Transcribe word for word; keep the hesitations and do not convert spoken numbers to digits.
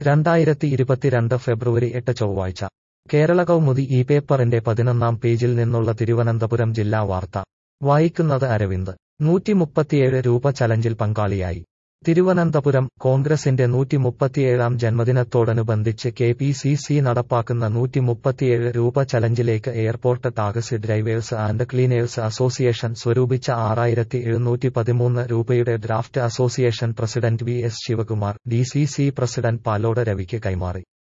രണ്ടായിരത്തി ഇരുപത്തിരണ്ട് ഫെബ്രുവരി എട്ട് ചൊവ്വാഴ്ച കേരള കൗമുദി ഈ പേപ്പറിന്റെ പതിനൊന്നാം പേജിൽ നിന്നുള്ള തിരുവനന്തപുരം ജില്ലാ വാർത്ത വായിക്കുന്നത് അരവിന്ദ് നൂറ്റിമുപ്പത്തിയേഴ് രൂപ ചലഞ്ചിൽ പങ്കാളിയായി തിരുവനന്തപുരം കോൺഗ്രസിന്റെ നൂറ്റിമുപ്പത്തിയേഴാം ജന്മദിനത്തോടനുബന്ധിച്ച് കെ പി സി സി നടപ്പാക്കുന്ന നൂറ്റിമുപ്പത്തിയേഴ് രൂപ ചലഞ്ചിലേക്ക് airport taxi drivers and cleaners association സ്വരൂപിച്ച ആറായിരത്തി എഴുന്നൂറ്റി പതിമൂന്ന് രൂപയുടെ draft association president V S Sivakumar D C C president Palode രവിക്ക് കൈമാറി